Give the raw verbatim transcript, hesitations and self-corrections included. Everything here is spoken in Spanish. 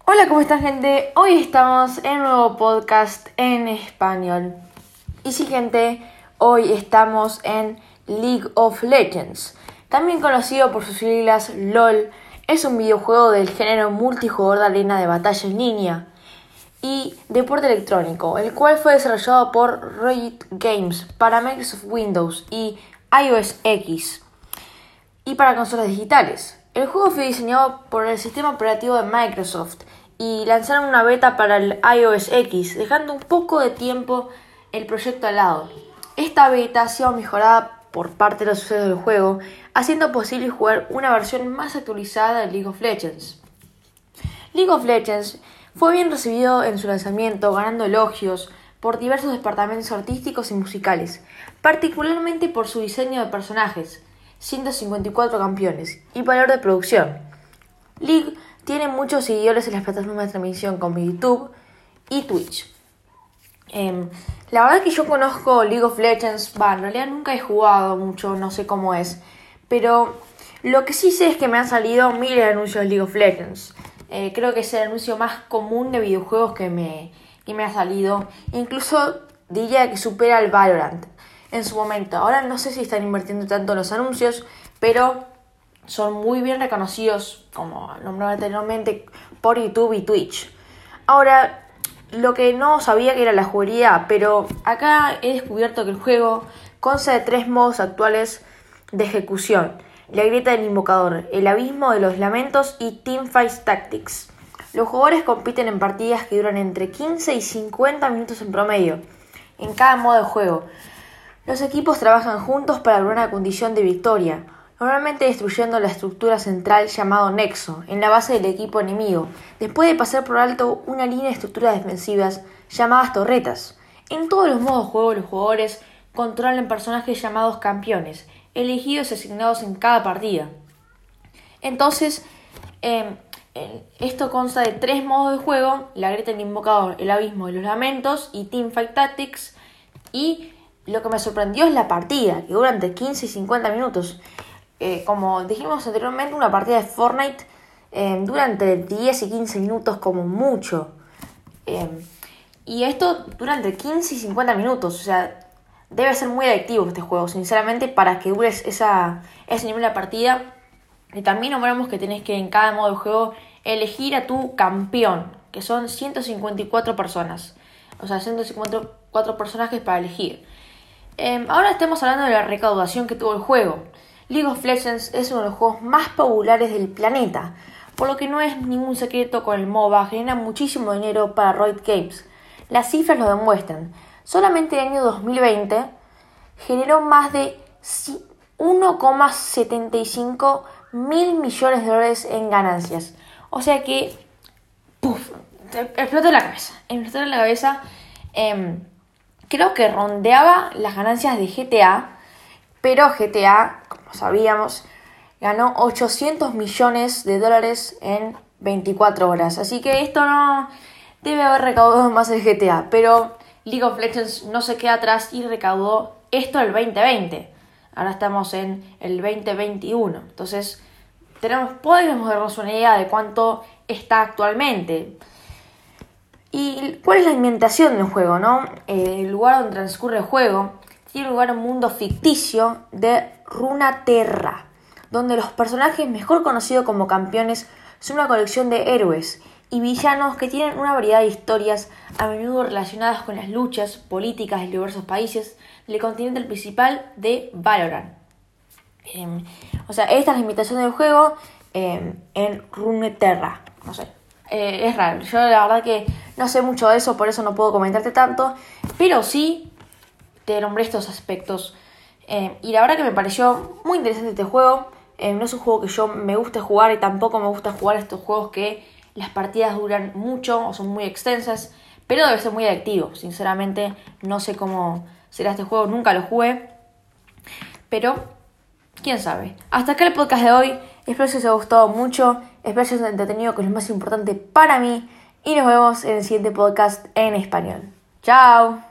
Hola, ¿cómo están, gente? Hoy estamos en un nuevo podcast en español. Y sí, gente, hoy estamos en League of Legends, también conocido por sus siglas LOL. Es un videojuego del género multijugador de arena de batalla en línea y deporte electrónico, el cual fue desarrollado por Riot Games para Microsoft Windows y iOS X y para consolas digitales. El juego fue diseñado por el sistema operativo de Microsoft y lanzaron una beta para el iOS X, dejando un poco de tiempo el proyecto al lado. Esta beta ha sido mejorada por parte de los usuarios del juego, haciendo posible jugar una versión más actualizada de League of Legends. League of Legends fue bien recibido en su lanzamiento, ganando elogios por diversos departamentos artísticos y musicales, particularmente por su diseño de personajes, ciento cincuenta y cuatro campeones y valor de producción. League tiene muchos seguidores en las plataformas de transmisión como YouTube y Twitch. Eh, la verdad que yo conozco League of Legends, bah, en realidad nunca he jugado mucho, no sé cómo es, pero lo que sí sé es que me han salido miles de anuncios de League of Legends. Eh, creo que es el anuncio más común de videojuegos que me, que me ha salido. Incluso diría que supera al Valorant en su momento. Ahora no sé si están invirtiendo tanto en los anuncios, pero son muy bien reconocidos, como nombraba anteriormente, por YouTube y Twitch. Ahora, lo que no sabía que era la jugabilidad, pero acá he descubierto que el juego consta de tres modos actuales de ejecución: la grieta del invocador, el abismo de los lamentos y Teamfight Tactics. Los jugadores compiten en partidas que duran entre quince y cincuenta minutos en promedio en cada modo de juego. Los equipos trabajan juntos para lograr una condición de victoria, normalmente destruyendo la estructura central llamado Nexo en la base del equipo enemigo, después de pasar por alto una línea de estructuras defensivas llamadas torretas. En todos los modos de juego, los jugadores controlan personajes llamados campeones, elegidos y asignados en cada partida. Entonces, eh, esto consta de tres modos de juego: la grieta del invocador, el abismo de los lamentos y Teamfight Tactics. Y lo que me sorprendió es la partida, que dura entre quince y cincuenta minutos. Eh, como dijimos anteriormente, una partida de Fortnite eh, dura entre diez y quince minutos como mucho. Eh, y esto dura entre quince y cincuenta minutos. O sea, debe ser muy adictivo este juego, sinceramente, para que dures esa, ese nivel de partida. Y también nombramos que tenés que en cada modo de juego elegir a tu campeón, que son ciento cincuenta y cuatro personas. O sea, ciento cincuenta y cuatro personajes para elegir. Eh, ahora estamos hablando de la recaudación que tuvo el juego. League of Legends es uno de los juegos más populares del planeta, por lo que no es ningún secreto con el MOBA, genera muchísimo dinero para Riot Games. Las cifras lo demuestran. Solamente en el año dos mil veinte generó más de uno coma setenta y cinco mil millones de dólares en ganancias. O sea que, puff, explotó la cabeza, explotó la cabeza. Eh, creo que rondeaba las ganancias de G T A, pero G T A, como sabíamos, ganó ochocientos millones de dólares en veinticuatro horas. Así que esto no debe haber recaudado más el G T A. Pero League of Legends no se queda atrás y recaudó esto el veinte veinte. Ahora estamos en el veinte veintiuno. Entonces, tenemos, podemos darnos una idea de cuánto está actualmente. ¿Y cuál es la ambientación del juego, no? Eh, el lugar donde transcurre el juego tiene lugar en un mundo ficticio de Runeterra, donde los personajes mejor conocidos como campeones son una colección de héroes y villanos que tienen una variedad de historias, a menudo relacionadas con las luchas políticas de diversos países del continente principal de Valorant. Eh, o sea, esta es la imitación del juego eh, en Runeterra. No sé, eh, es raro. Yo la verdad que no sé mucho de eso, por eso no puedo comentarte tanto, pero sí te nombré estos aspectos. Eh, y la verdad que me pareció muy interesante este juego. Eh, no es un juego que yo me guste jugar y tampoco me gusta jugar estos juegos que las partidas duran mucho o son muy extensas, pero debe ser muy adictivo. Sinceramente no sé cómo será este juego, nunca lo jugué, pero quién sabe. Hasta acá el podcast de hoy. Espero que os haya gustado mucho, espero que os haya entretenido, que es lo más importante para mí, y nos vemos en el siguiente podcast en español. Chao.